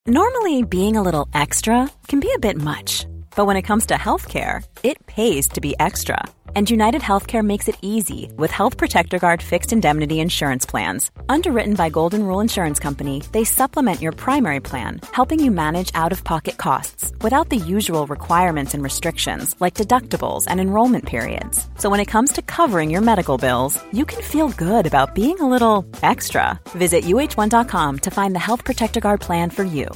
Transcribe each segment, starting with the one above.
Normally, being a little extra can be a bit much, but when it comes to healthcare, it pays to be extra. And United Healthcare makes it easy with Health Protector Guard fixed indemnity insurance plans. Underwritten by Golden Rule Insurance Company, they supplement your primary plan, helping you manage out-of-pocket costs without the usual requirements and restrictions like deductibles and enrollment periods. So when it comes to covering your medical bills, you can feel good about being a little extra. Visit uh1.com to find the Health Protector Guard plan for you.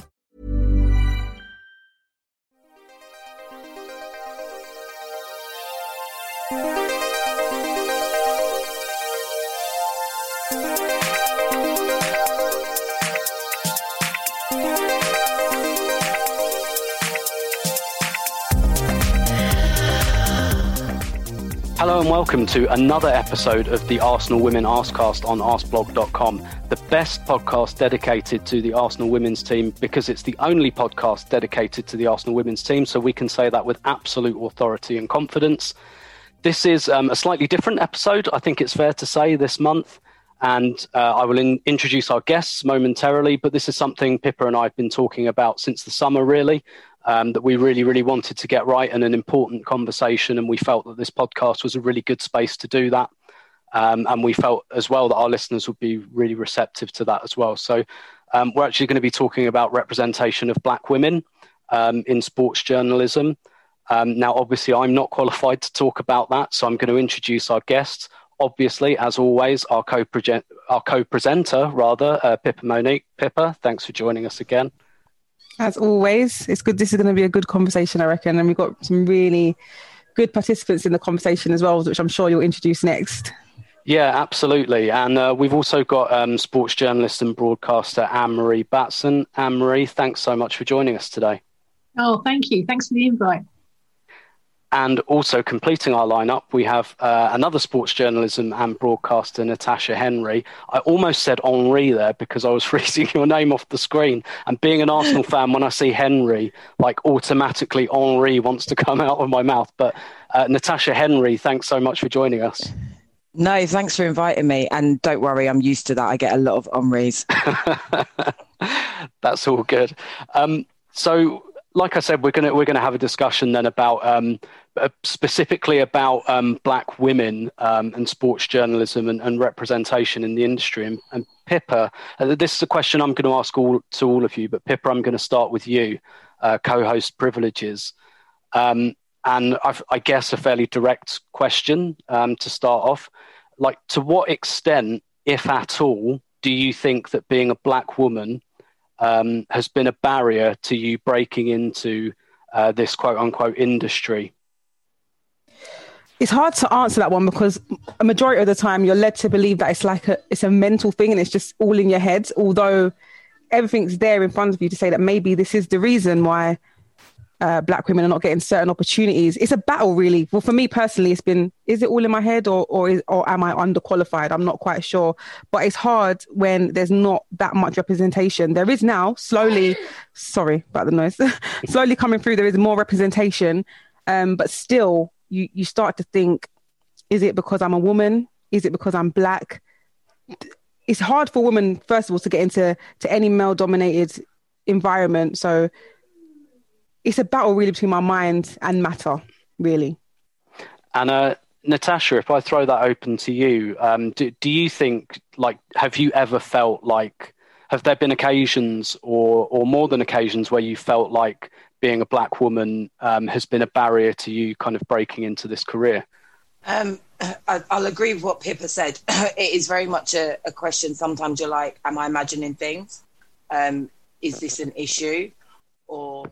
Hello and welcome to another episode of the Arsenal Women Arsecast on arsblog.com, the best podcast dedicated to the Arsenal women's team because it's the only podcast dedicated to the Arsenal women's team, so we can say that with absolute authority and confidence. This is a slightly different episode, I think it's fair to say, this month, and I will introduce our guests momentarily, but this is something Pippa and I have been talking about since the summer, really. That we really wanted to get right and an important conversation, and we felt that this podcast was a really good space to do that. And we felt as well that our listeners would be really receptive to that as well. So we're actually going to be talking about representation of black women in sports journalism. Now, obviously, I'm not qualified to talk about that, so I'm going to introduce our guests. Obviously, as always, our co-presenter, Pippa Monique. Pippa, thanks for joining us again. As always, it's good. This is going to be a good conversation, I reckon. And we've got some really good participants in the conversation as well, which I'm sure you'll introduce next. Yeah, absolutely. And we've also got sports journalist and broadcaster Anne-Marie Batson. Anne-Marie, thanks so much for joining us today. Oh, thank you. Thanks for the invite. And also completing our lineup, we have another sports journalism and broadcaster, Natasha Henry. I almost said Henri there because I was reading your name off the screen. And being an Arsenal fan, when I see Henry, like automatically Henri wants to come out of my mouth. But Natasha Henry, thanks so much for joining us. No, thanks for inviting me. And don't worry, I'm used to that. I get a lot of Henris. That's all good. So, like I said, we're gonna have a discussion then about specifically about black women and sports journalism and representation in the industry. And Pippa, this is a question I'm going to ask all of you, but Pippa, I'm going to start with you, co-host privileges. And I guess a fairly direct question to start off. Like, to what extent, if at all, do you think that being a black woman has been a barrier to you breaking into this quote-unquote industry? It's hard to answer that one because a majority of the time you're led to believe that it's a mental thing and it's just all in your head, although everything's there in front of you to say that maybe this is the reason why black women are not getting certain opportunities. It's a battle, really. Well, for me personally, it's been, is it all in my head or am I underqualified? I'm not quite sure. But it's hard when there's not that much representation. There is now, slowly, sorry about the noise, slowly coming through, there is more representation, but still, you start to think, is it because I'm a woman? Is it because I'm black? It's hard for women, first of all, to get into any male-dominated environment. So it's a battle really between my mind and matter, really. And Natasha, if I throw that open to you, do you think, like, have you ever felt like, have there been occasions or more than occasions where you felt like being a black woman has been a barrier to you kind of breaking into this career? I'll agree with what Pippa said. It is very much a question. Sometimes you're like, am I imagining things? Is this an issue? Or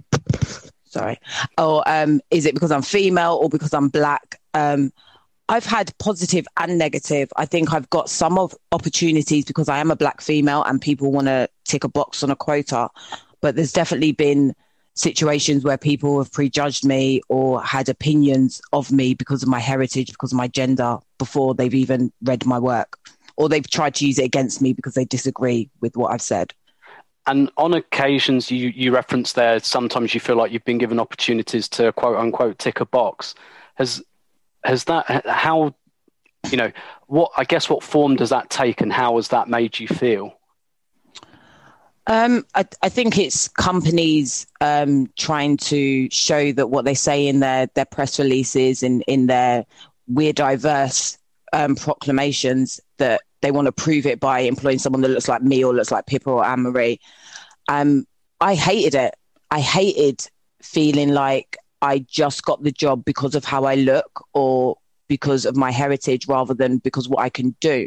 is it because I'm female or because I'm black? I've had positive and negative. I think I've got some of opportunities because I am a black female and people want to tick a box on a quota. But there's definitely been situations where people have prejudged me or had opinions of me because of my heritage, because of my gender, before they've even read my work. Or they've tried to use it against me because they disagree with what I've said. And on occasions, you referenced there, sometimes you feel like you've been given opportunities to quote unquote tick a box. Has that, how, what form does that take and how has that made you feel? I think it's companies trying to show that what they say in their press releases and in their we're diverse proclamations, that they want to prove it by employing someone that looks like me or looks like Pippa or Anne-Marie. I hated it. I hated feeling like I just got the job because of how I look or because of my heritage rather than because what I can do.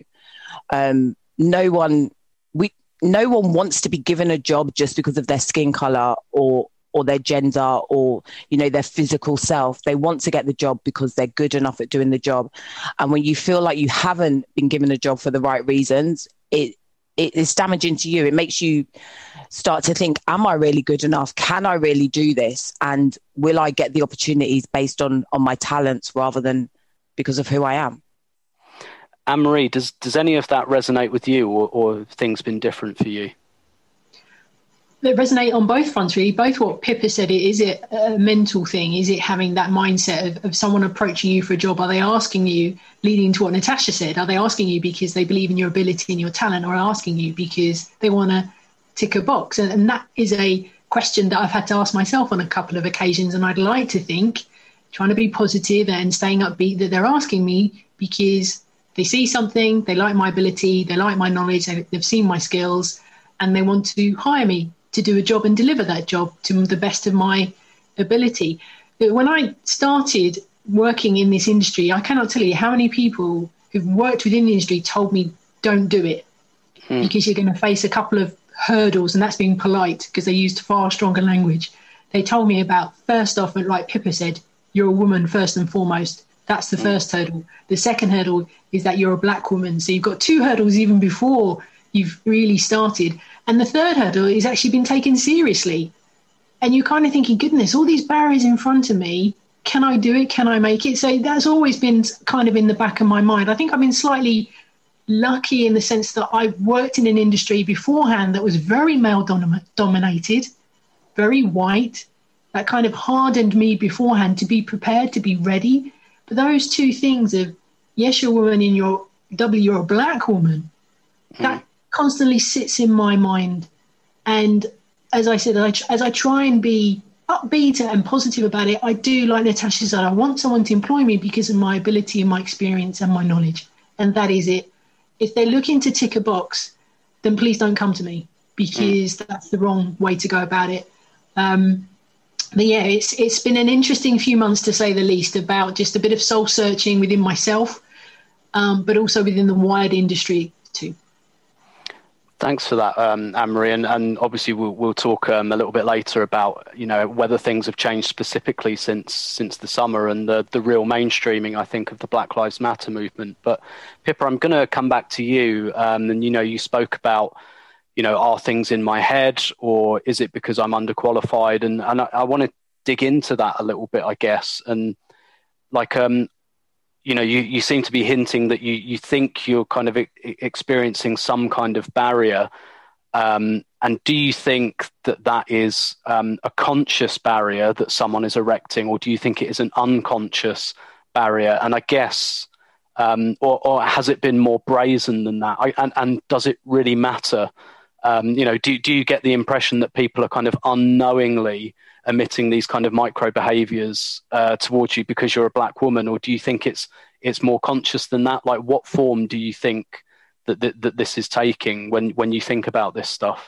No one wants to be given a job just because of their skin color or their gender or, you know, their physical self. They want to get the job because they're good enough at doing the job. And when you feel like you haven't been given a job for the right reasons, it is damaging to you. It makes you start to think, am I really good enough? Can I really do this? And will I get the opportunities based on my talents rather than because of who I am? Anne-Marie, does any of that resonate with you, or have things been different for you? They resonate on both fronts, really. Both what Pippa said, is it a mental thing? Is it having that mindset of someone approaching you for a job? Are they asking you, leading to what Natasha said, are they asking you because they believe in your ability and your talent, or asking you because they want to tick a box? And that is a question that I've had to ask myself on a couple of occasions. And I'd like to think, trying to be positive and staying upbeat, that they're asking me because they see something, they like my ability, they like my knowledge, they've seen my skills, and they want to hire me to do a job and deliver that job to the best of my ability. When I started working in this industry, I cannot tell you how many people who've worked within the industry told me, don't do it because you're going to face a couple of hurdles, and that's being polite because they used far stronger language. They told me about, first off, like Pippa said, you're a woman first and foremost. That's the first hurdle. The second hurdle is that you're a black woman. So you've got two hurdles even before you've really started. And the third hurdle is actually been taken seriously. And you're kind of thinking, goodness, all these barriers in front of me, can I do it? Can I make it? So that's always been kind of in the back of my mind. I think I've been slightly lucky in the sense that I've worked in an industry beforehand that was very male dominated, very white. That kind of hardened me beforehand to be prepared, to be ready. But those two things of, yes, you're a woman, in your you're a black woman, that constantly sits in my mind. And as I said, as I try and be upbeat and positive about it, I do, like Natasha said, I want someone to employ me because of my ability and my experience and my knowledge. And that is it. If they're looking to tick a box, then please don't come to me, because that's the wrong way to go about it. But yeah, it's been an interesting few months, to say the least, about just a bit of soul searching within myself, but also within the wider industry too. Thanks for that, Anne-Marie. And obviously we'll talk a little bit later about, you know, whether things have changed specifically since the summer and the real mainstreaming, I think, of the Black Lives Matter movement. But Pippa, I'm going to come back to you. And, you know, you spoke about, you know, are things in my head, or is it because I'm underqualified? And I want to dig into that a little bit, I guess. And like, you know, you seem to be hinting that you think you're kind of experiencing some kind of barrier. And do you think that is a conscious barrier that someone is erecting, or do you think it is an unconscious barrier? And I guess, or has it been more brazen than that? And does it really matter? You know, do you get the impression that people are kind of unknowingly emitting these kind of micro behaviors towards you because you're a black woman, or do you think it's more conscious than that? Like, what form do you think that this is taking when you think about this stuff?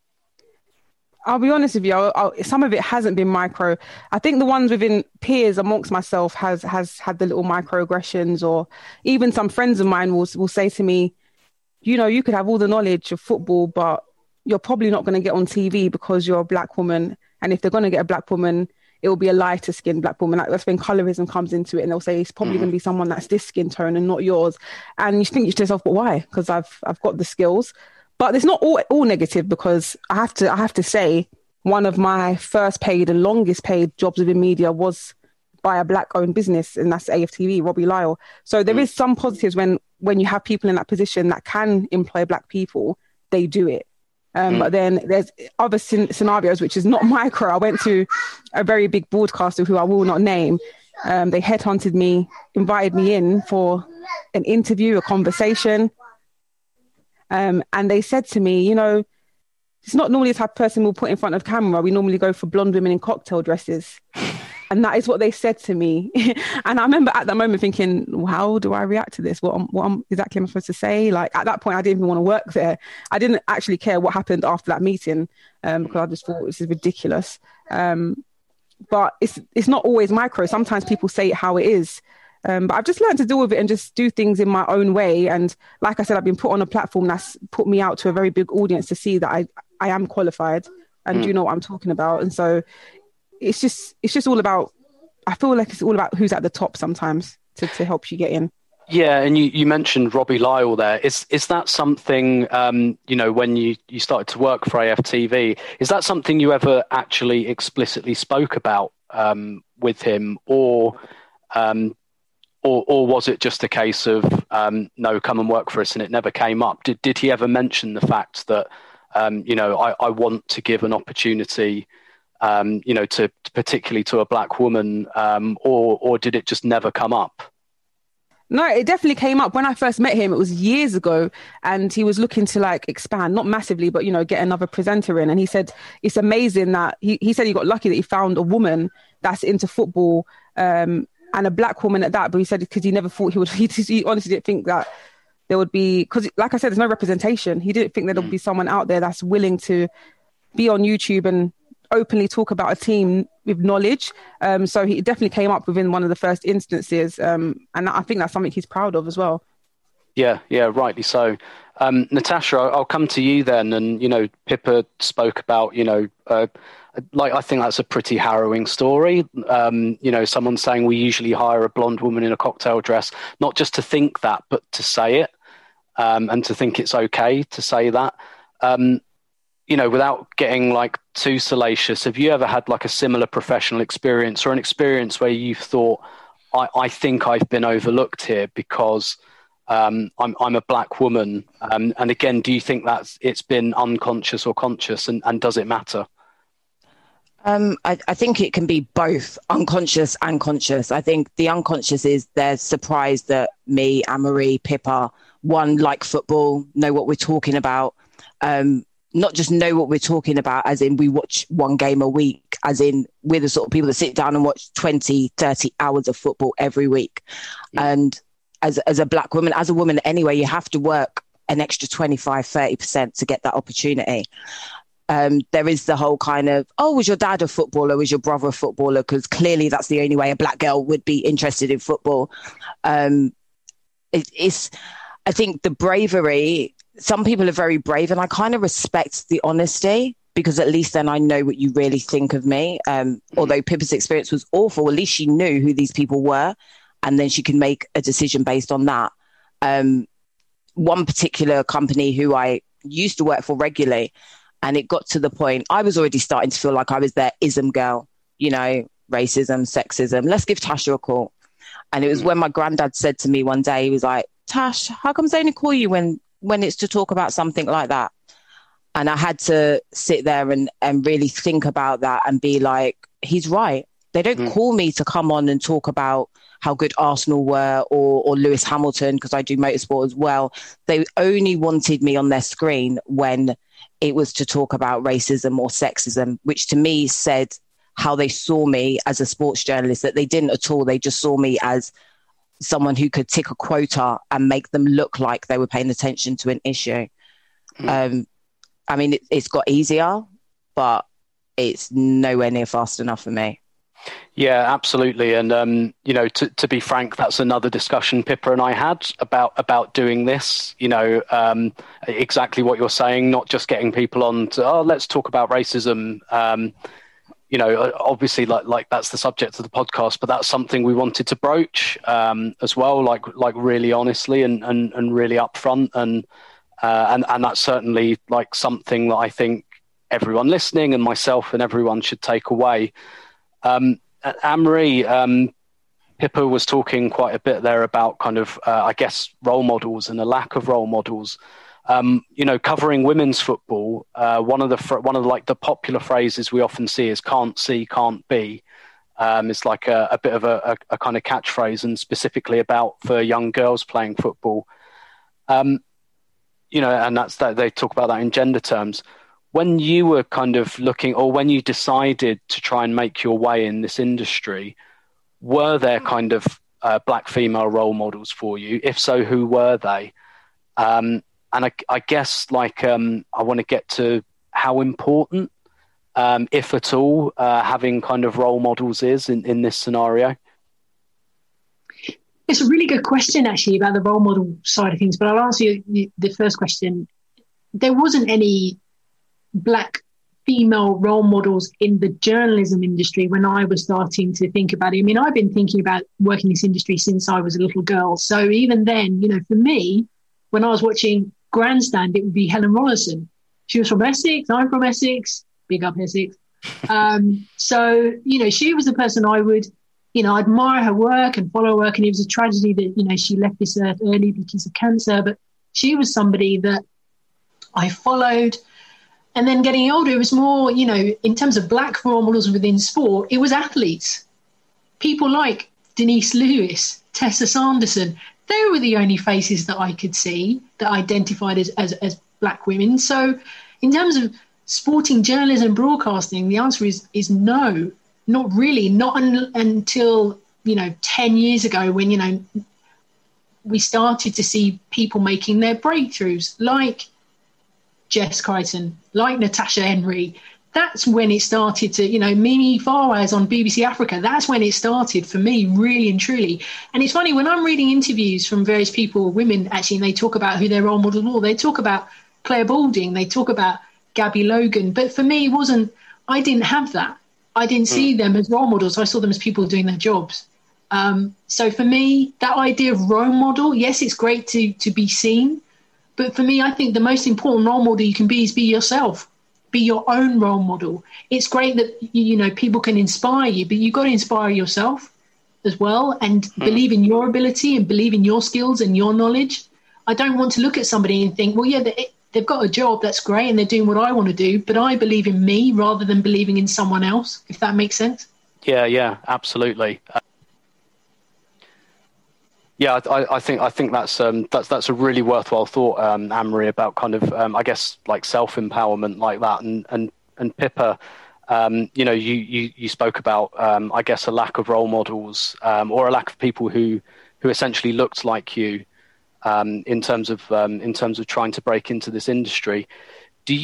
I'll be honest with you, some of it hasn't been micro. I think the ones within peers amongst myself has had the little microaggressions, or even some friends of mine will say to me, you know, you could have all the knowledge of football, but you're probably not going to get on TV because you're a black woman. And if they're going to get a black woman, it will be a lighter skinned black woman. That's when colorism comes into it. And they'll say it's probably going to be someone that's this skin tone and not yours. And you think to yourself, but why? Because I've got the skills. But it's not all negative, because I have to say, one of my first paid and longest paid jobs within media was by a black owned business, and that's AFTV, Robbie Lyle. So there is some positives when you have people in that position that can employ black people, they do it. But then there's other scenarios, which is not micro. I went to a very big broadcaster who I will not name. They headhunted me, invited me in for an interview, a conversation. And they said to me, you know, it's not normally the type of person we'll put in front of camera. We normally go for blonde women in cocktail dresses. And that is what they said to me. And I remember at that moment thinking, well, how do I react to this? What exactly am I supposed to say? Like at that point, I didn't even want to work there. I didn't actually care what happened after that meeting because I just thought this is ridiculous. But it's not always micro. Sometimes people say it how it is. But I've just learned to deal with it and just do things in my own way. And like I said, I've been put on a platform that's put me out to a very big audience to see that I am qualified and do know what I'm talking about. And so it's just all about, I feel like it's all about who's at the top sometimes to help you get in. Yeah, and you mentioned Robbie Lyle there. Is that something, when you started to work for AFTV, is that something you ever actually explicitly spoke about with him, or was it just a case of, no, come and work for us, and it never came up? Did he ever mention the fact that, I want to give an opportunity, to particularly to a black woman, or did it just never come up? No, it definitely came up. When I first met him, it was years ago, and he was looking to like expand, not massively, but, get another presenter in. And he said, it's amazing that he said he got lucky that he found a woman that's into football, and a black woman at that. But he said, because he never thought he honestly didn't think that there would be, because like I said, there's no representation. He didn't think that there would be someone out there that's willing to be on YouTube and openly talk about a team with knowledge. So he definitely came up within one of the first instances. And I think that's something he's proud of as well. Yeah, rightly so. Natasha, I'll come to you then. And, Pippa spoke about, I think that's a pretty harrowing story. Someone saying we usually hire a blonde woman in a cocktail dress, not just to think that, but to say it, and to think it's okay to say that. Without getting like too salacious, have you ever had like a similar professional experience, or an experience where you've thought, I think I've been overlooked here because I'm a black woman? And again, do you think that it's been unconscious or conscious, and does it matter? I think it can be both unconscious and conscious. I think the unconscious is they're surprised that me, Anne-Marie, Pippa, one, like football, know what we're talking about. Not just know what we're talking about, as in we watch one game a week, as in we're the sort of people that sit down and watch 20, 30 hours of football every week. Yeah. And as a black woman, as a woman anyway, you have to work an extra 25, 30% to get that opportunity. There is the whole kind of, was your dad a footballer? Was your brother a footballer? Because clearly that's the only way a black girl would be interested in football. I think the bravery, some people are very brave, and I kind of respect the honesty, because at least then I know what you really think of me. Although Pippa's experience was awful, at least she knew who these people were, and then she can make a decision based on that. One particular company who I used to work for regularly, and it got to the point, I was already starting to feel like I was their ism girl, racism, sexism. Let's give Tasha a call. And it was when my granddad said to me one day, he was like, Tash, how come they only call you when it's to talk about something like that? And I had to sit there and really think about that and be like, he's right. They don't call me to come on and talk about how good Arsenal were or Lewis Hamilton, because I do motorsport as well. They only wanted me on their screen when it was to talk about racism or sexism, which to me said how they saw me as a sports journalist, that they didn't at all. They just saw me as someone who could tick a quota and make them look like they were paying attention to an issue. It's got easier, but it's nowhere near fast enough for me. Yeah, absolutely. And, to be frank, that's another discussion Pippa and I had about doing this, exactly what you're saying, not just getting people on to, let's talk about racism. Obviously like that's the subject of the podcast, but that's something we wanted to broach as well, like really honestly and really upfront. And that's certainly like something that I think everyone listening and myself and everyone should take away. Anne-Marie, Pippa was talking quite a bit there about kind of, I guess, role models and a lack of role models. Covering women's football, one of the popular phrases we often see is "can't see, can't be." It's like a bit of a kind of catchphrase, and specifically for young girls playing football. And that's that they talk about that in gender terms. when you were kind of looking, or when you decided to try and make your way in this industry, were there kind of black female role models for you? If so, who were they? And I guess like I want to get to how important, if at all, having kind of role models is in this scenario. It's a really good question, actually, about the role model side of things, but I'll answer you the first question. There wasn't any black female role models in the journalism industry when I was starting to think about it. I mean, I've been thinking about working in this industry since I was a little girl. So even then, you know, for me, when I was watching Grandstand, it would be Helen Rollason. She was from Essex. I'm from Essex. Big up Essex. So, you know, she was the person I would, you know, admire her work and follow her work. And it was a tragedy that, you know, she left this earth early because of cancer. But she was somebody that I followed. And then getting older, it was more, you know, in terms of black role models within sport, it was athletes. People like Denise Lewis, Tessa Sanderson. They were the only faces that I could see that identified as black women. So in terms of sporting journalism and broadcasting, the answer is no, not really. Not until, you know, 10 years ago when, you know, we started to see people making their breakthroughs like Jess Crichton, like Natasha Henry. That's when it started to, you know, Mimi Fawaz on BBC Africa. That's when it started for me, really and truly. And it's funny, when I'm reading interviews from various people, women actually, and they talk about who their role models were, they talk about Claire Balding, they talk about Gabby Logan. But for me, I didn't have that. I didn't see them as role models. I saw them as people doing their jobs. So for me, that idea of role model, yes, it's great to be seen. But for me, I think the most important role model you can be is be yourself, be your own role model. It's great that, you know, people can inspire you, but you've got to inspire yourself as well and believe in your ability and believe in your skills and your knowledge. I don't want to look at somebody and think, well, yeah, they've got a job, that's great, and they're doing what I want to do, but I believe in me rather than believing in someone else, if that makes sense. Yeah, absolutely. Yeah, I think that's a really worthwhile thought, Anne-Marie, about kind of I guess like self-empowerment like that, and Pippa, you know, you spoke about I guess a lack of role models or a lack of people who essentially looked like you in terms of trying to break into this industry. Do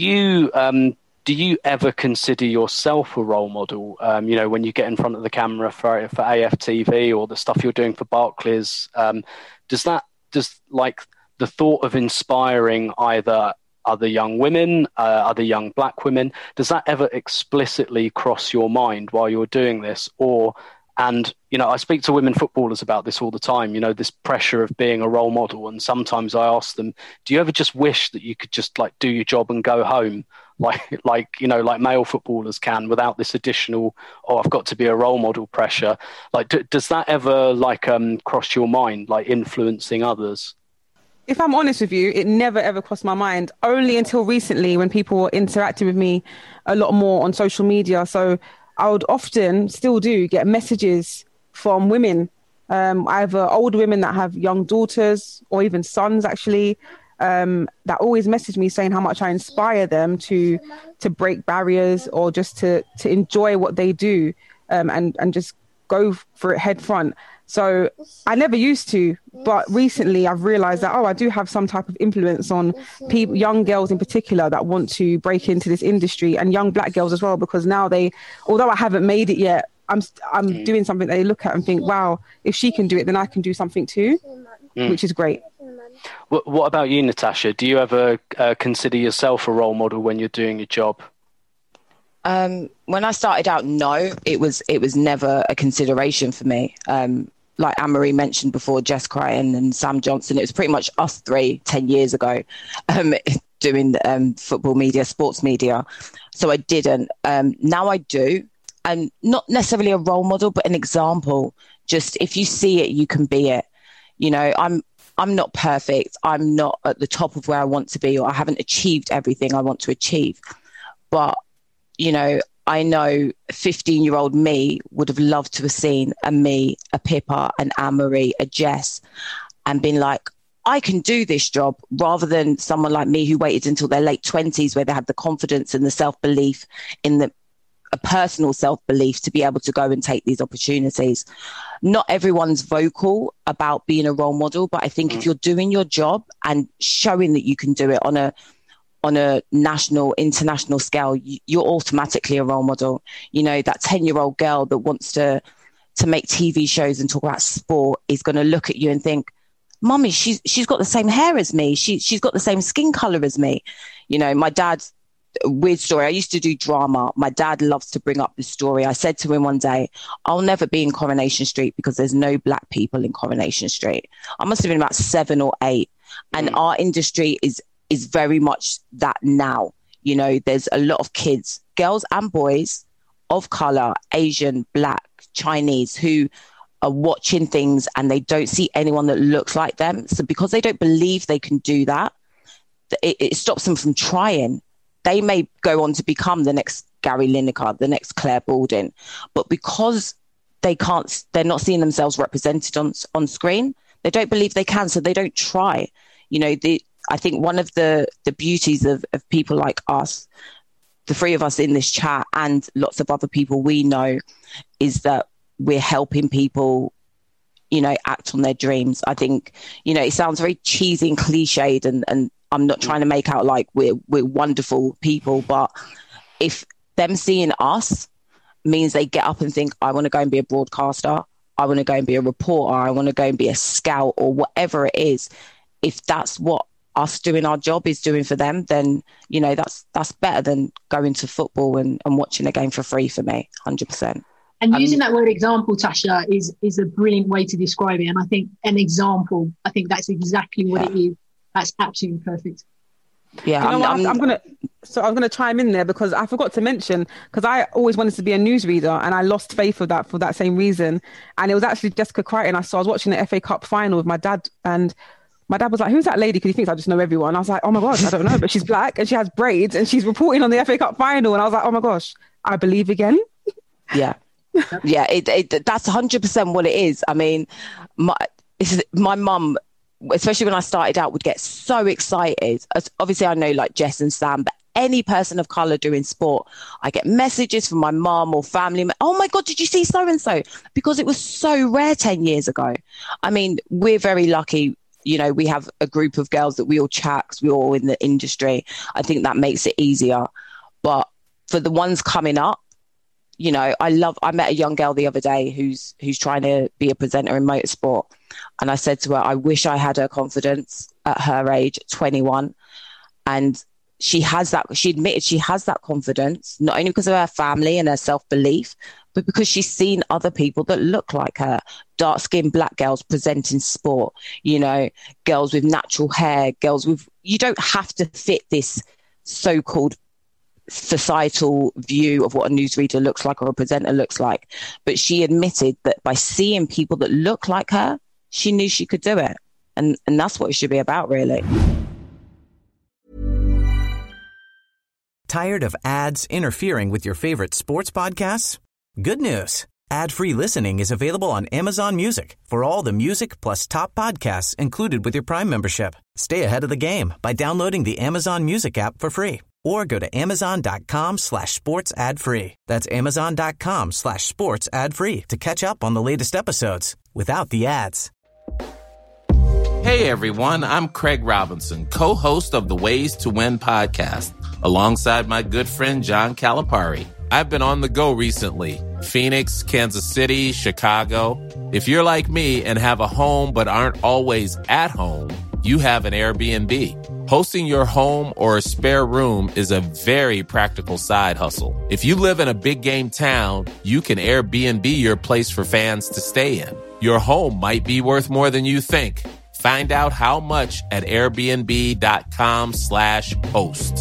you ever consider yourself a role model? You know, when you get in front of the camera for AFTV or the stuff you're doing for Barclays, does like the thought of inspiring either other young women, other young black women, does that ever explicitly cross your mind while you're doing this? And, you know, I speak to women footballers about this all the time, you know, this pressure of being a role model. And sometimes I ask them, do you ever just wish that you could just like do your job and go home? Like you know, like male footballers can, without this additional, I've got to be a role model pressure. Like, does that ever like cross your mind, like influencing others? If I'm honest with you, it never ever crossed my mind. Only until recently, when people were interacting with me a lot more on social media. So I would often, still do, get messages from women, either older women that have young daughters or even sons, actually. That always message me saying how much I inspire them to break barriers or just to enjoy what they do, and just go for it head front. So I never used to, but recently I've realized that, I do have some type of influence on people, young girls in particular, that want to break into this industry, and young black girls as well, because now although I haven't made it yet, I'm doing something they look at and think, wow, if she can do it, then I can do something too, which is great. What about you, Natasha? Do you ever consider yourself a role model when you're doing your job? When I started out, no, it was never a consideration for me. Like Anne-Marie mentioned before, Jess Crichton and Sam Johnson, it was pretty much us three 10 years ago doing football media, sports media. So I didn't. Now I do. And not necessarily a role model, but an example. Just if you see it, you can be it. You know, I'm not perfect. I'm not at the top of where I want to be, or I haven't achieved everything I want to achieve. But, you know, I know 15-year-old me would have loved to have seen a me, a Pippa, an Anne-Marie, a Jess, and been like, I can do this job, rather than someone like me who waited until their late 20s where they had the confidence and the self-belief in a personal self-belief to be able to go and take these opportunities. Not everyone's vocal about being a role model, but I think if you're doing your job and showing that you can do it on a national, international scale, you're automatically a role model. You know, that 10-year-old girl that wants to make TV shows and talk about sport is going to look at you and think, Mummy, she's got the same hair as me. She's got the same skin color as me. You know, my dad, weird story. I used to do drama. My dad loves to bring up this story. I said to him one day, I'll never be in Coronation Street because there's no black people in Coronation Street. I must have been about 7 or 8. And our industry is very much that now. You know, there's a lot of kids, girls and boys of color, Asian, black, Chinese, who are watching things and they don't see anyone that looks like them. So because they don't believe they can do that, it stops them from trying. They may go on to become the next Gary Lineker, the next Claire Baldwin, but because they're not seeing themselves represented on screen, they don't believe they can, so they don't try. You know, I think one of the beauties of people like us, the 3 of us in this chat and lots of other people we know, is that we're helping people, you know, act on their dreams. I think, you know, it sounds very cheesy and cliched, and I'm not trying to make out like we're wonderful people, but if them seeing us means they get up and think, I want to go and be a broadcaster, I want to go and be a reporter, I want to go and be a scout, or whatever it is, if that's what us doing our job is doing for them, then, you know, that's better than going to football and watching a game for free for me, 100%. And using that word example, Tasha, is a brilliant way to describe it. And I think an example, I think that's exactly what it is. That's absolutely perfect. Yeah, you know I'm gonna chime in there because I forgot to mention, because I always wanted to be a newsreader and I lost faith of that for that same reason. And it was actually Jessica Crichton. I was watching the FA Cup final with my dad, and my dad was like, "Who's that lady?" Because he thinks I just know everyone. I was like, "Oh my gosh, I don't know, but she's black and she has braids and she's reporting on the FA Cup final." And I was like, "Oh my gosh, I believe again." Yeah. Yeah, that's 100% what it is. I mean, my mum, especially when I started out, would get so excited. Obviously, I know like Jess and Sam, but any person of colour doing sport, I get messages from my mum or family. Oh my God, did you see so-and-so? Because it was so rare 10 years ago. I mean, we're very lucky. You know, we have a group of girls that we all chat because we're all in the industry. I think that makes it easier. But for the ones coming up, you know, I met a young girl the other day who's trying to be a presenter in motorsport. And I said to her, I wish I had her confidence at her age, 21. And she admitted she has that confidence, not only because of her family and her self-belief, but because she's seen other people that look like her, dark-skinned black girls presenting sport, you know, girls with natural hair, you don't have to fit this so-called societal view of what a newsreader looks like or a presenter looks like. But she admitted that by seeing people that look like her, she knew she could do it. And that's what it should be about, really. Tired of ads interfering with your favorite sports podcasts? Good news. Ad-free listening is available on Amazon Music for all the music plus top podcasts included with your Prime membership. Stay ahead of the game by downloading the Amazon Music app for free. Or go to amazon.com/sports ad free. That's amazon.com/sports ad free to catch up on the latest episodes without the ads. Hey everyone, I'm Craig Robinson, co-host of the Ways to Win podcast, alongside my good friend John Calipari. I've been on the go recently. Phoenix, Kansas City, Chicago. If you're like me and have a home but aren't always at home, you have an Airbnb. Hosting your home or a spare room is a very practical side hustle. If you live in a big game town, you can Airbnb your place for fans to stay in. Your home might be worth more than you think. Find out how much at airbnb.com/host.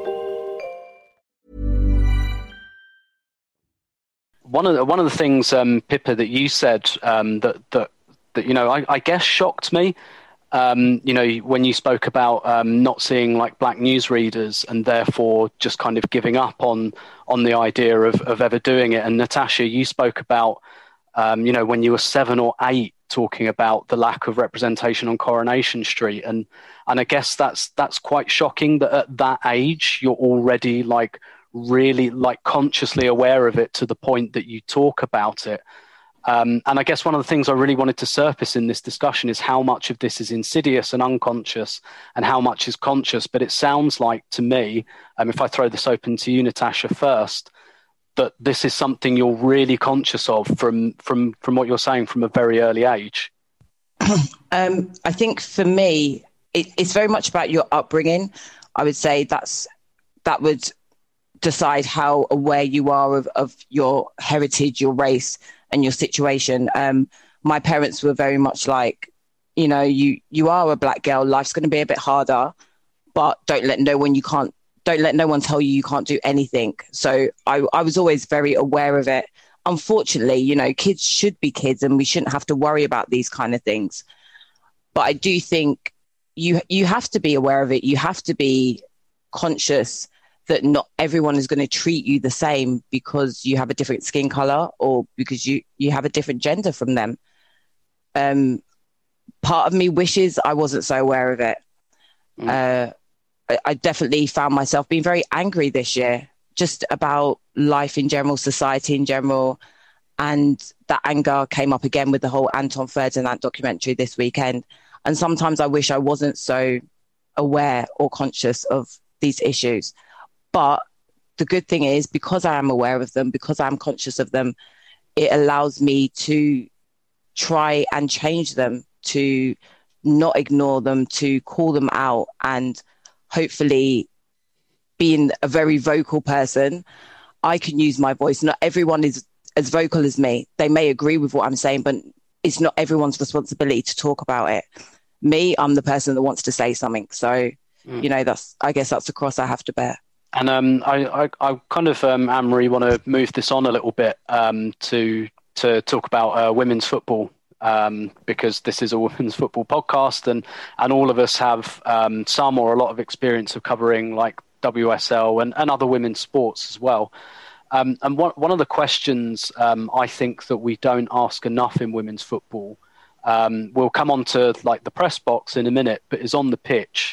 One of the things, Pippa, that you said that you know, I guess shocked me. You know, when you spoke about not seeing like black newsreaders and therefore just kind of giving up on the idea of ever doing it. And Natasha, you spoke about, you know, when you were 7 or 8, talking about the lack of representation on Coronation Street, and I guess that's quite shocking that at that age you're already like really like consciously aware of it to the point that you talk about it. And I guess one of the things I really wanted to surface in this discussion is how much of this is insidious and unconscious and how much is conscious. But it sounds like to me, if I throw this open to you, Natasha, first, that this is something you're really conscious of from what you're saying from a very early age. I think for me, it's very much about your upbringing. I would say that would decide how aware you are of your heritage, your race, and your situation. My parents were very much like, you know, you are a black girl, life's going to be a bit harder, but don't let no one tell you can't do anything. So I was always very aware of it. Unfortunately, you know, kids should be kids and we shouldn't have to worry about these kind of things. But I do think you have to be aware of it. You have to be conscious that not everyone is going to treat you the same because you have a different skin color or because you have a different gender from them. Part of me wishes I wasn't so aware of it. I definitely found myself being very angry this year, just about life in general, society in general. And that anger came up again with the whole Anton Ferdinand documentary this weekend. And sometimes I wish I wasn't so aware or conscious of these issues. But the good thing is, because I am aware of them, because I'm conscious of them, it allows me to try and change them, to not ignore them, to call them out, and hopefully, being a very vocal person, I can use my voice. Not everyone is as vocal as me. They may agree with what I'm saying, but it's not everyone's responsibility to talk about it. Me, I'm the person that wants to say something. So, you know, I guess that's the cross I have to bear. And I kind of, Anne-Marie, want to move this on a little bit to talk about women's football, because this is a women's football podcast, and all of us have some or a lot of experience of covering like WSL and other women's sports as well. And one of the questions I think that we don't ask enough in women's football, we'll come on to like the press box in a minute, but is on the pitch.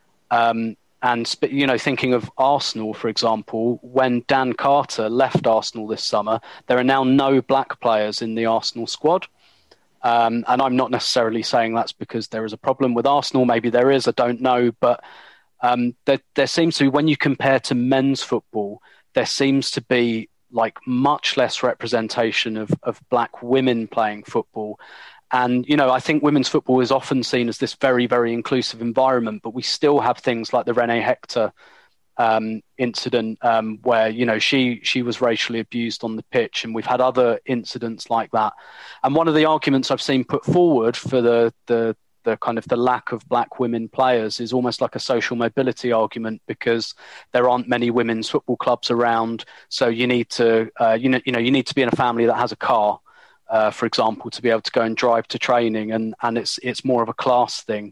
And, you know, thinking of Arsenal, for example, when Dan Carter left Arsenal this summer, there are now no black players in the Arsenal squad. And I'm not necessarily saying that's because there is a problem with Arsenal. Maybe there is, I don't know. But there seems to be, when you compare to men's football, there seems to be like much less representation of black women playing football. And, you know, I think women's football is often seen as this very, very inclusive environment, but we still have things like the Renee Hector incident where, you know, she was racially abused on the pitch, and we've had other incidents like that. And one of the arguments I've seen put forward for the kind of the lack of black women players is almost like a social mobility argument, because there aren't many women's football clubs around. So you need to, you need to be in a family that has a car, for example, to be able to go and drive to training, and it's more of a class thing.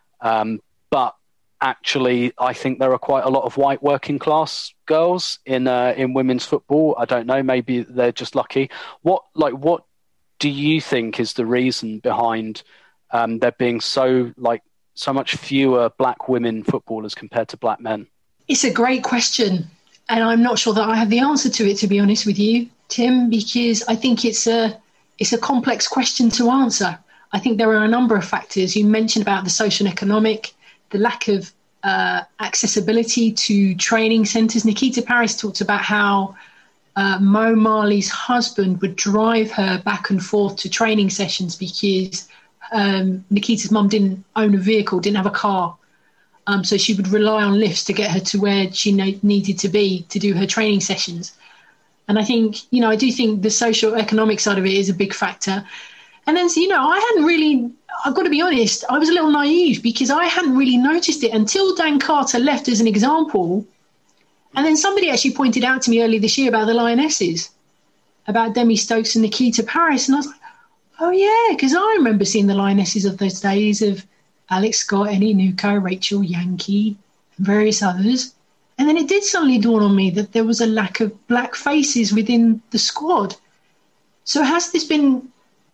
But actually, I think there are quite a lot of white working class girls in women's football. I don't know, maybe they're just lucky. What do you think is the reason behind there being so much fewer black women footballers compared to black men? It's a great question, and I'm not sure that I have the answer to it, to be honest with you, Tim, because I think it's a complex question to answer. I think there are a number of factors. You mentioned about the social and economic, the lack of accessibility to training centres. Nikita Parris talked about how Mo Marley's husband would drive her back and forth to training sessions because Nikita's mum didn't own a vehicle, didn't have a car. So she would rely on lifts to get her to where she needed to be to do her training sessions. And I think, I do think the social economic side of it is a big factor. And then, I've got to be honest, I was a little naive because I hadn't really noticed it until Dan Carter left, as an example. And then somebody actually pointed out to me earlier this year about the Lionesses, about Demi Stokes and Nikita Parris. And I was like, oh, yeah, because I remember seeing the Lionesses of those days of Alex Scott, Eni Nuka, Rachel Yankee, and various others. And then it did suddenly dawn on me that there was a lack of black faces within the squad. So has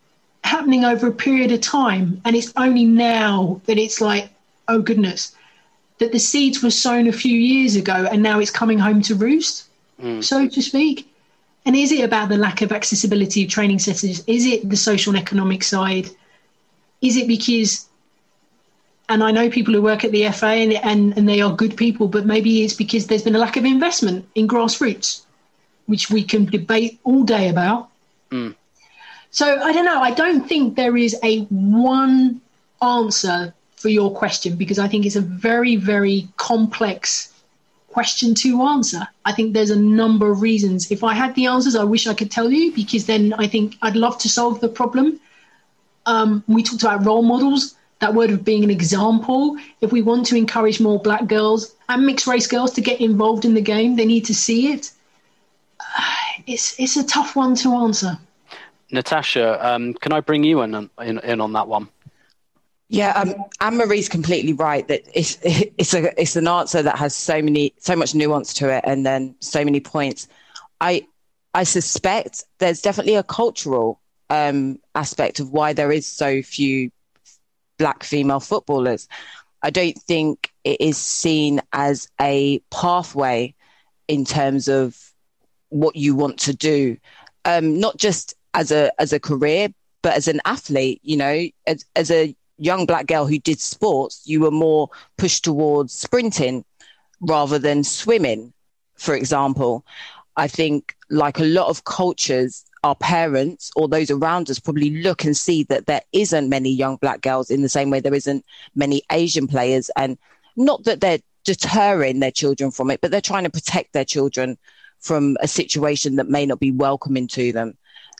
happening over a period of time. And it's only now that it's like, oh goodness, that the seeds were sown a few years ago and now it's coming home to roost, so to speak. And is it about the lack of accessibility of training centres? Is it the social and economic side? Is it because, and I know people who work at the FA and they are good people, but maybe it's because there's been a lack of investment in grassroots, which we can debate all day about. So I don't know. I don't think there is a one answer for your question, because I think it's a very, very complex question to answer. I think there's a number of reasons. If I had the answers, I wish I could tell you, because then I think I'd love to solve the problem. We talked about role models, that word of being an example. If we want to encourage more black girls and mixed race girls to get involved in the game, they need to see it. It's a tough one to answer. Natasha, can I bring you in on that one? Yeah, Anne-Marie's completely right that it's an answer that has so much nuance to it, and then so many points. I suspect there's definitely a cultural aspect of why there is so few black female footballers. I don't think it is seen as a pathway in terms of what you want to do, not just as a career, but as an athlete. You know, as a young black girl who did sports, you were more pushed towards sprinting rather than swimming, for example. I think, like a lot of cultures, our parents or those around us probably look and see that there isn't many young black girls in the same way there isn't many Asian players. And not that they're deterring their children from it, but they're trying to protect their children from a situation that may not be welcoming to them.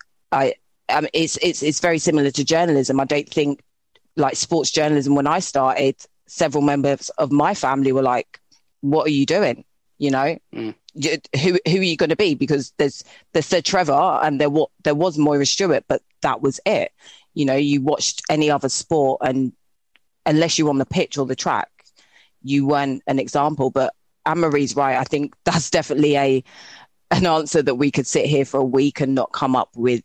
It's very similar to journalism. I don't think, like sports journalism, when I started, several members of my family were like, what are you doing? You know, who are you going to be? Because there's Sir Trevor and there was Moira Stewart, but that was it. You know, you watched any other sport, and unless you're on the pitch or the track, you weren't an example. But Anne-Marie's right. I think that's definitely an answer that we could sit here for a week and not come up with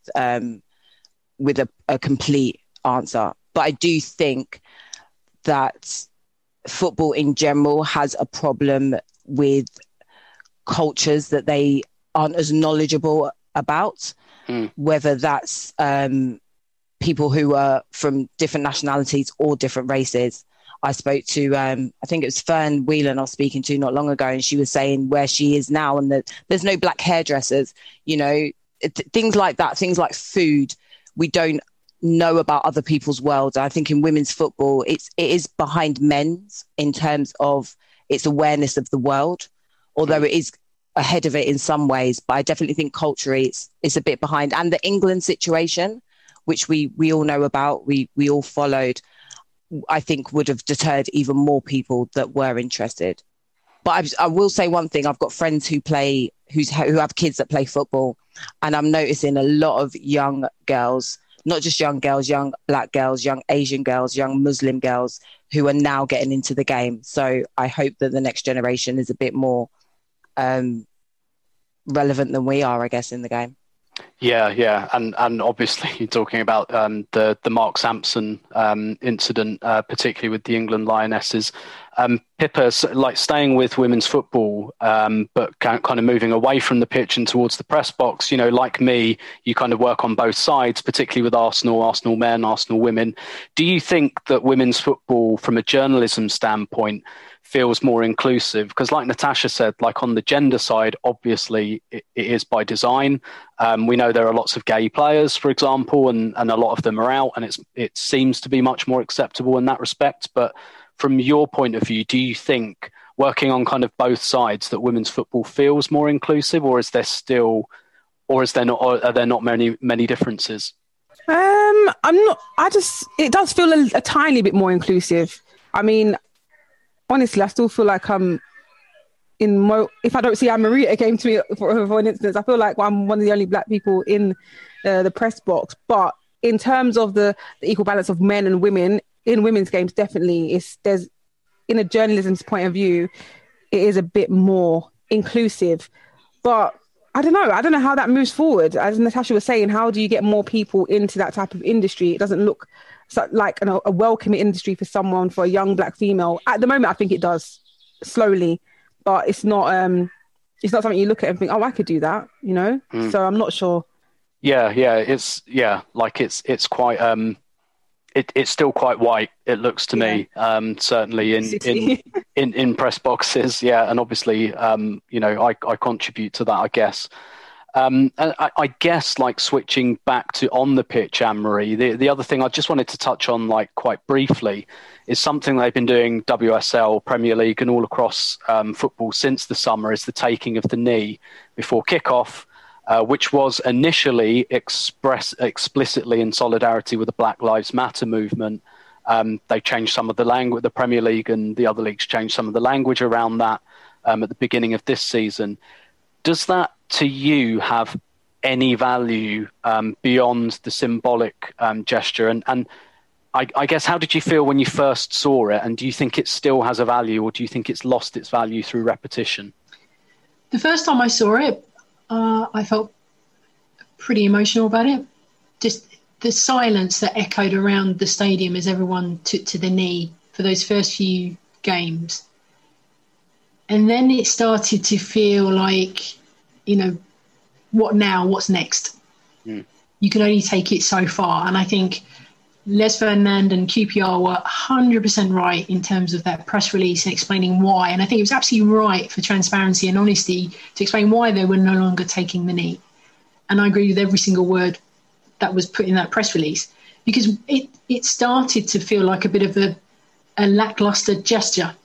a complete answer. But I do think that football in general has a problem with cultures that they aren't as knowledgeable about, whether that's people who are from different nationalities or different races. I spoke to, I think it was Fern Whelan I was speaking to not long ago, and she was saying where she is now and that there's no black hairdressers, you know, things like that, things like food. We don't know about other people's worlds. I think in women's football, it is behind men's in terms of its awareness of the world, although it is ahead of it in some ways. But I definitely think culturally it's a bit behind. And the England situation, which we all know about, we all followed, I think would have deterred even more people that were interested. But I will say one thing: I've got friends who have kids that play football, and I'm noticing a lot of young girls, not just young girls, young black girls, young Asian girls, young Muslim girls who are now getting into the game. So I hope that the next generation is a bit more relevant than we are, I guess, in the game. Yeah. And obviously you're talking about the Mark Sampson incident, particularly with the England Lionesses. Pippa, like staying with women's football, but kind of moving away from the pitch and towards the press box, you know, like me, you kind of work on both sides, particularly with Arsenal men, Arsenal women. Do you think that women's football, from a journalism standpoint, feels more inclusive? Because like Natasha said, like on the gender side, obviously it is by design. We know there are lots of gay players, for example, and a lot of them are out, and it seems to be much more acceptable in that respect. But from your point of view, do you think, working on kind of both sides, that women's football feels more inclusive, or are there not many differences? It does feel a tiny bit more inclusive. I mean, honestly, I still feel like I'm if I don't see Anne-Marie at a game to me, for an instance, I feel like I'm one of the only black people in the press box. But in terms of the equal balance of men and women in women's games, definitely there's in a journalism's point of view, it is a bit more inclusive. But I don't know how that moves forward. As Natasha was saying, how do you get more people into that type of industry? It doesn't look like a welcoming industry for a young black female. At the moment, I think it does slowly, but it's not something you look at and think, oh, I could do that, you know? So I'm not sure. Yeah. It's quite, it's still quite white. It looks to me, certainly in press boxes. Yeah. And obviously, you know, I contribute to that, I guess. And I guess, like, switching back to on the pitch, Anne-Marie, the other thing I just wanted to touch on, like, quite briefly, is something they've been doing, WSL, Premier League, and all across football since the summer, is the taking of the knee before kickoff, which was initially expressed explicitly in solidarity with the Black Lives Matter movement. They changed some of the language, the Premier League and the other leagues changed some of the language around that at the beginning of this season. Does that, to you, have any value beyond the symbolic gesture? And I guess, how did you feel when you first saw it? And do you think it still has a value, or do you think it's lost its value through repetition? The first time I saw it, I felt pretty emotional about it. Just the silence that echoed around the stadium as everyone took to the knee for those first few games. And then it started to feel like, you know, what now? What's next? You can only take it so far. And I think Les Ferdinand and QPR were 100% right in terms of that press release and explaining why. And I think it was absolutely right for transparency and honesty to explain why they were no longer taking the knee. And I agree with every single word that was put in that press release, because it started to feel like a bit of a lackluster gesture.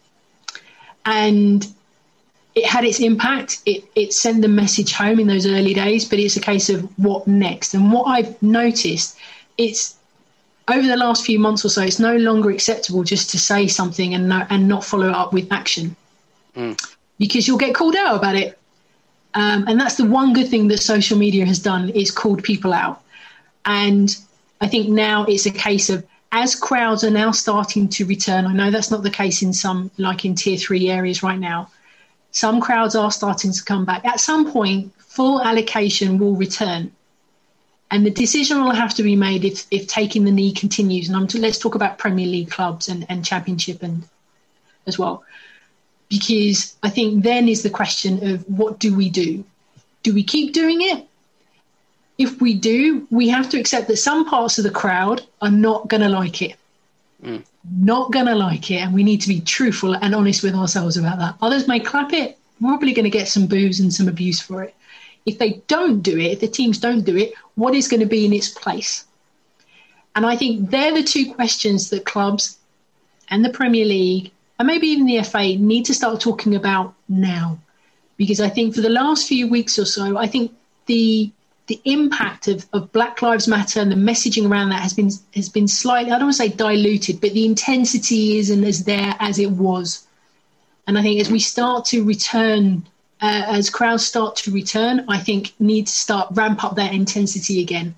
And it had its impact. It sent the message home in those early days, but it's a case of what next. And what I've noticed, it's over the last few months or so, it's no longer acceptable just to say something and not follow it up with action, because you'll get called out about it. And that's the one good thing that social media has done, is called people out. And I think now it's a case of, as crowds are now starting to return, I know that's not the case in some, like in tier 3 areas right now, some crowds are starting to come back. At some point, full allocation will return. And the decision will have to be made if taking the knee continues. And let's talk about Premier League clubs and Championship and as well. Because I think then is the question of, what do we do? Do we keep doing it? If we do, we have to accept that some parts of the crowd are not going to like it. Not going to like it. And we need to be truthful and honest with ourselves about that. Others may clap it. We're probably going to get some boos and some abuse for it. If they don't do it, if the teams don't do it, what is going to be in its place? And I think they're the two questions that clubs and the Premier League and maybe even the FA need to start talking about now. Because I think for the last few weeks or so, I think the impact of Black Lives Matter and the messaging around that has been slightly, I don't want to say diluted, but the intensity isn't as there as it was. And I think as we start to return, as crowds start to return, I think need to ramp up that intensity again.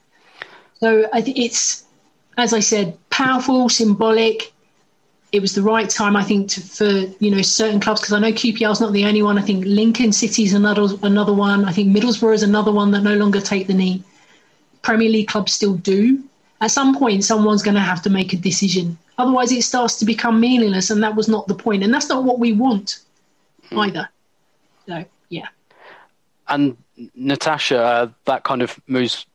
So I think it's, as I said, powerful, symbolic. It was the right time, I think, for certain clubs, because I know QPR is not the only one. I think Lincoln City is another one. I think Middlesbrough is another one that no longer take the knee. Premier League clubs still do. At some point, someone's going to have to make a decision. Otherwise, it starts to become meaningless, and that was not the point. And that's not what we want either. So, yeah. And Natasha, that kind of moves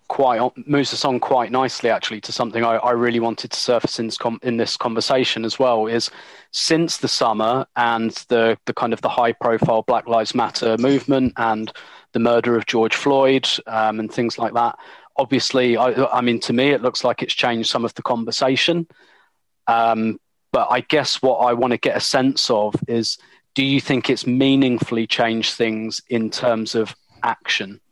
us on quite nicely, actually, to something I really wanted to surface in this conversation as well. Is since the summer and the kind of the high profile Black Lives Matter movement and the murder of George Floyd and things like that, obviously, I mean, to me, it looks like it's changed some of the conversation. But I guess what I want to get a sense of is, do you think it's meaningfully changed things in terms of action?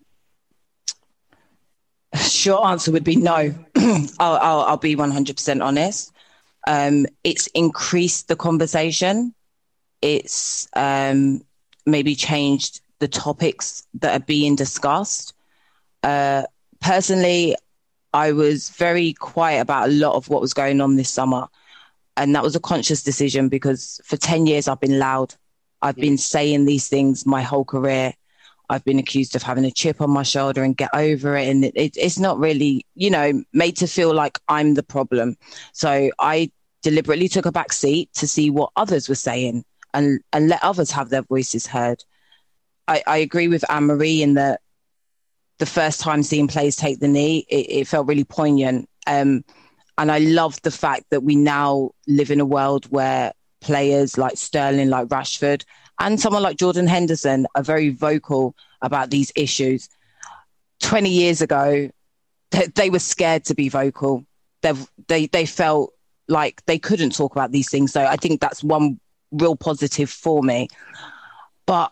Short answer would be no. I'll be 100% honest. It's increased the conversation. It's maybe changed the topics that are being discussed. Personally, I was very quiet about a lot of what was going on this summer. And that was a conscious decision, because for 10 years I've been loud. I've been saying these things my whole career. I've been accused of having a chip on my shoulder and get over it. And it's not really, made to feel like I'm the problem. So I deliberately took a back seat to see what others were saying and let others have their voices heard. I agree with Anne-Marie in that the first time seeing players take the knee, it felt really poignant. And I love the fact that we now live in a world where players like Sterling, like Rashford, and someone like Jordan Henderson are very vocal about these issues. 20 years ago, they were scared to be vocal. They felt like they couldn't talk about these things. So I think that's one real positive for me. But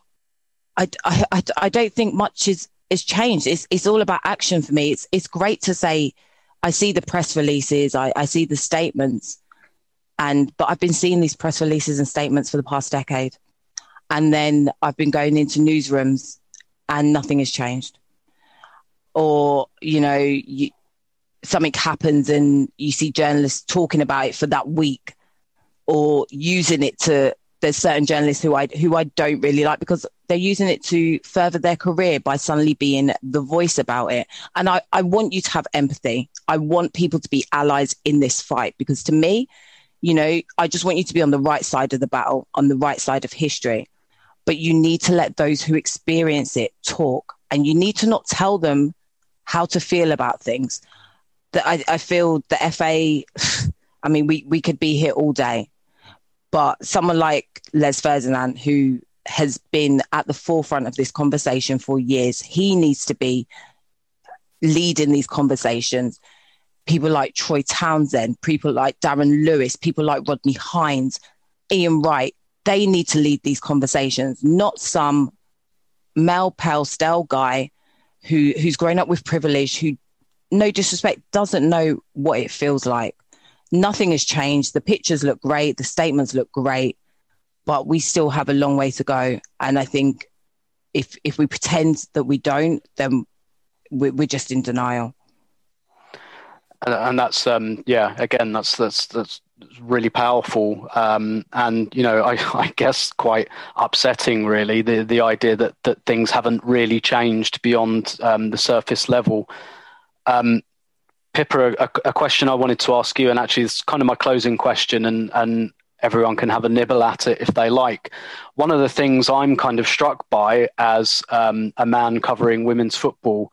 I don't think much is changed. It's all about action for me. It's great to say, I see the press releases, I see the statements, but I've been seeing these press releases and statements for the past decade. And then I've been going into newsrooms and nothing has changed. Or, something happens and you see journalists talking about it for that week or using it there's certain journalists who I don't really like because they're using it to further their career by suddenly being the voice about it. And I want you to have empathy. I want people to be allies in this fight because to me, I just want you to be on the right side of the battle, on the right side of history. But you need to let those who experience it talk, and you need to not tell them how to feel about things. That I feel the FA, I mean, we could be here all day, but someone like Les Ferdinand, who has been at the forefront of this conversation for years, he needs to be leading these conversations. People like Troy Townsend, people like Darren Lewis, people like Rodney Hines, Ian Wright, they need to lead these conversations, not some Mel Pale-Stell guy who's grown up with privilege, who, no disrespect, doesn't know what it feels like. Nothing has changed. The pictures look great. The statements look great, but we still have a long way to go. And I think if we pretend that we don't, then we're just in denial. And that's again, that's really powerful, and I guess quite upsetting, really, the idea that things haven't really changed beyond the surface level. Pippa, a question I wanted to ask you, and actually it's kind of my closing question, and everyone can have a nibble at it if they like. One of the things I'm kind of struck by as a man covering women's football,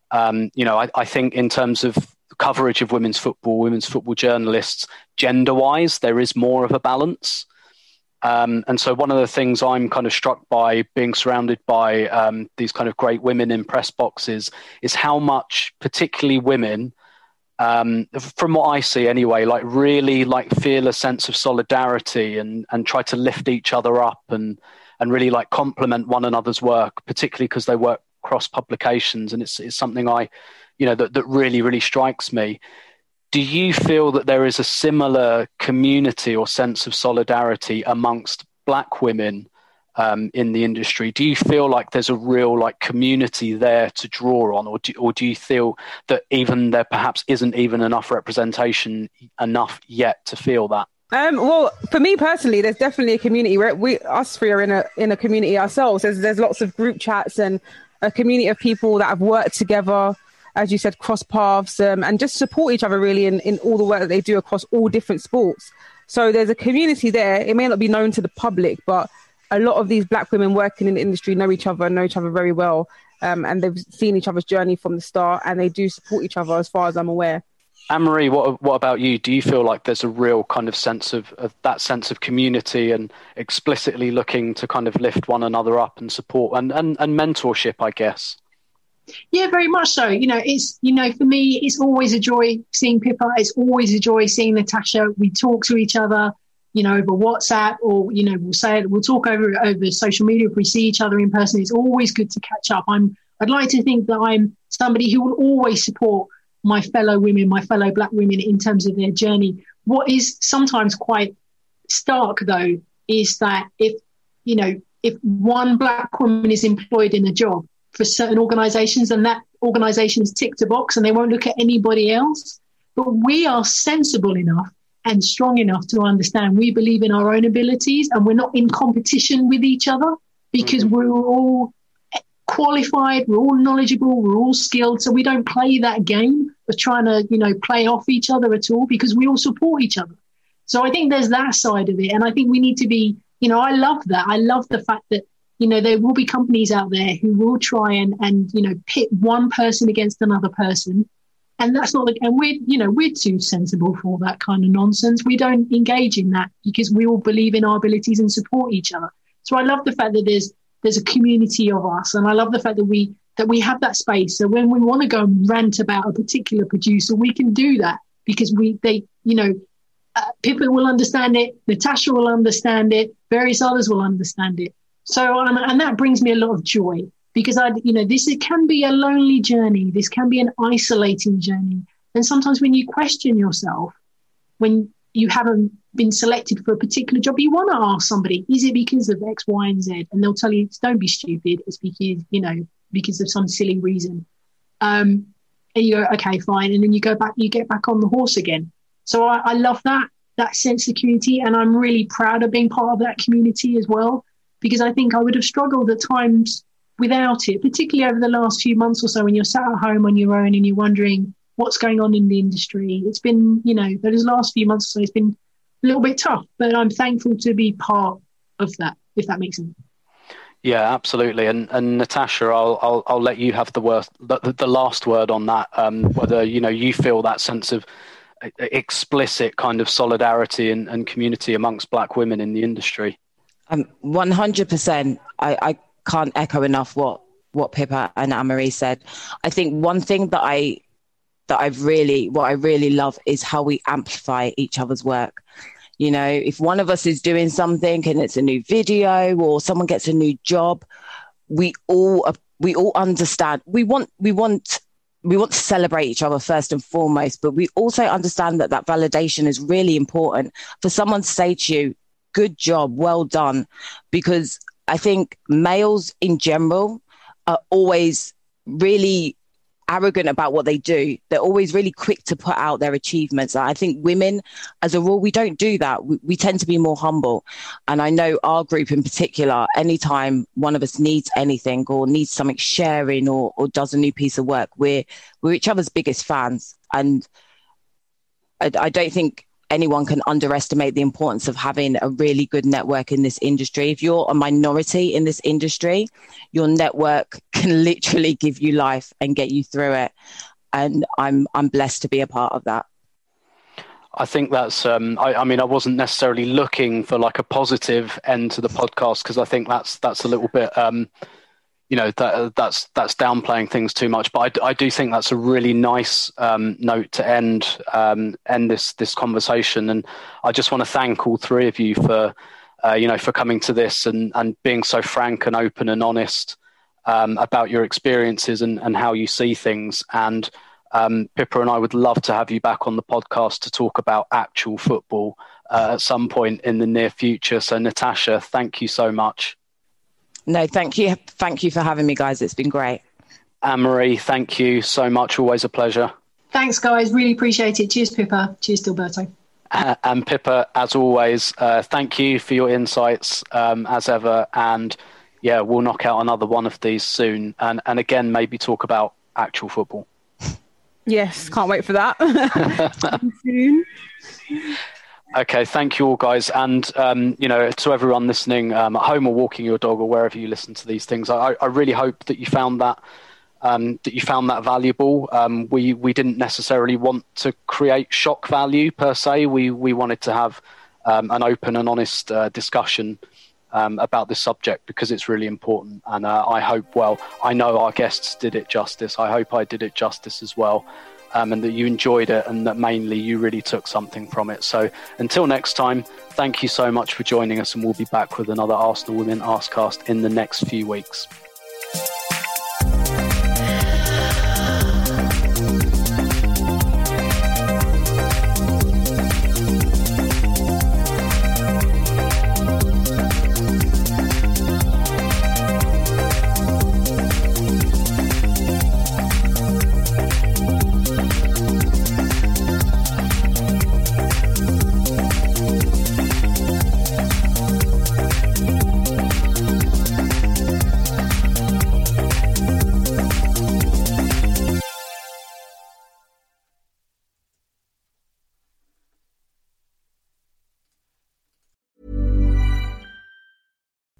I think in terms of coverage of women's football journalists, gender-wise, there is more of a balance. And so one of the things I'm kind of struck by being surrounded by these kind of great women in press boxes is how much, particularly women, from what I see anyway, like really like feel a sense of solidarity and try to lift each other up and really like compliment one another's work, particularly because they work cross publications. And it's something that really, really strikes me. Do you feel that there is a similar community or sense of solidarity amongst Black women in the industry? Do you feel like there's a real like community there to draw on, or do you feel that even there perhaps isn't even enough representation enough yet to feel that? Well, for me personally, there's definitely a community where us three are in a community ourselves. There's lots of group chats and a community of people that have worked together, as you said, cross paths, and just support each other really in all the work that they do across all different sports. So there's a community there. It may not be known to the public, but a lot of these Black women working in the industry know each other very well. And they've seen each other's journey from the start, and they do support each other as far as I'm aware. Anne-Marie, what about you? Do you feel like there's a real kind of sense of that sense of community and explicitly looking to kind of lift one another up and support and mentorship, I guess? Yeah, very much so. It's, for me, it's always a joy seeing Pippa. It's always a joy seeing Natasha. We talk to each other, over WhatsApp, or, we'll talk over social media if we see each other in person. It's always good to catch up. I'd like to think that I'm somebody who will always support my fellow women, my fellow Black women in terms of their journey. What is sometimes quite stark, though, is that if one Black woman is employed in a job for certain organisations and that organisation is ticked a box and they won't look at anybody else, but we are sensible enough and strong enough to understand we believe in our own abilities and we're not in competition with each other because we're all qualified, we're all knowledgeable, we're all skilled. So we don't play that game of trying to, play off each other at all, because we all support each other. So I think there's that side of it. And I think we need to be, I love that. I love the fact that, there will be companies out there who will try and pit one person against another person. And that's not and we're too sensible for that kind of nonsense. We don't engage in that because we all believe in our abilities and support each other. So I love the fact that there's a community of us. And I love the fact that we have that space. So when we want to go and rant about a particular producer, we can do that because Pippa will understand it. Natasha will understand it. Various others will understand it. So, and that brings me a lot of joy because can be a lonely journey. This can be an isolating journey. And sometimes when you question yourself, when you haven't been selected for a particular job, you want to ask somebody, is it because of X, Y, and Z? And they'll tell you, don't be stupid. It's because, because of some silly reason. And you go, okay, fine. And then you get back on the horse again. So I love that sense of community. And I'm really proud of being part of that community as well, because I think I would have struggled at times without it, particularly over the last few months or so when you're sat at home on your own and you're wondering what's going on in the industry. It's been, those last few months or so, it's been a little bit tough, but I'm thankful to be part of that, if that makes sense. Yeah, absolutely. And Natasha, I'll let you have the last word on that. Whether you feel that sense of explicit kind of solidarity and community amongst Black women in the industry. 100%. I can't echo enough what Pippa and Anne-Marie said. I think one thing that I really love is how we amplify each other's work. If one of us is doing something and it's a new video or someone gets a new job, we all understand. We want to celebrate each other first and foremost, but we also understand that validation is really important for someone to say to you, good job, well done, because I think males in general are always really arrogant about what they do. They're always really quick to put out their achievements. I think women, as a rule, we don't do that. We tend to be more humble. And I know our group in particular, anytime one of us needs anything or needs something sharing or does a new piece of work, we're each other's biggest fans. And I don't think anyone can underestimate the importance of having a really good network in this industry. If you're a minority in this industry, your network can literally give you life and get you through it. And I'm blessed to be a part of that. I think that's, I wasn't necessarily looking for like a positive end to the podcast, because I think that's a little bit, that's downplaying things too much. But I do think that's a really nice note to end this conversation. And I just want to thank all three of you for coming to this and being so frank and open and honest about your experiences and how you see things. And Pippa and I would love to have you back on the podcast to talk about actual football at some point in the near future. So Natasha, thank you so much. No, thank you. Thank you for having me, guys. It's been great. Anne-Marie, thank you so much. Always a pleasure. Thanks, guys. Really appreciate it. Cheers, Pippa. Cheers, Dilberto. And Pippa, as always, thank you for your insights as ever. And yeah, we'll knock out another one of these soon. And again, maybe talk about actual football. Yes, can't wait for that. Soon. Okay, thank you all, guys. And, to everyone listening at home or walking your dog or wherever you listen to these things, I really hope that you found that valuable. We didn't necessarily want to create shock value per se. We wanted to have an open and honest discussion about this subject because it's really important. And I know our guests did it justice. I hope I did it justice as well. And that you enjoyed it and that mainly you really took something from it. So until next time, thank you so much for joining us, and we'll be back with another Arsenal Women Arsecast in the next few weeks.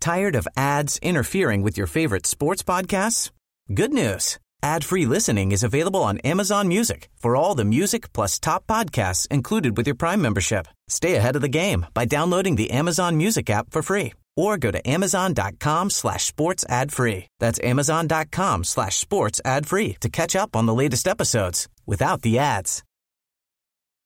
Tired of ads interfering with your favorite sports podcasts? Good news. Ad-free listening is available on Amazon Music for all the music plus top podcasts included with your Prime membership. Stay ahead of the game by downloading the Amazon Music app for free or go to amazon.com/sports ad free. That's amazon.com/sports ad free to catch up on the latest episodes without the ads.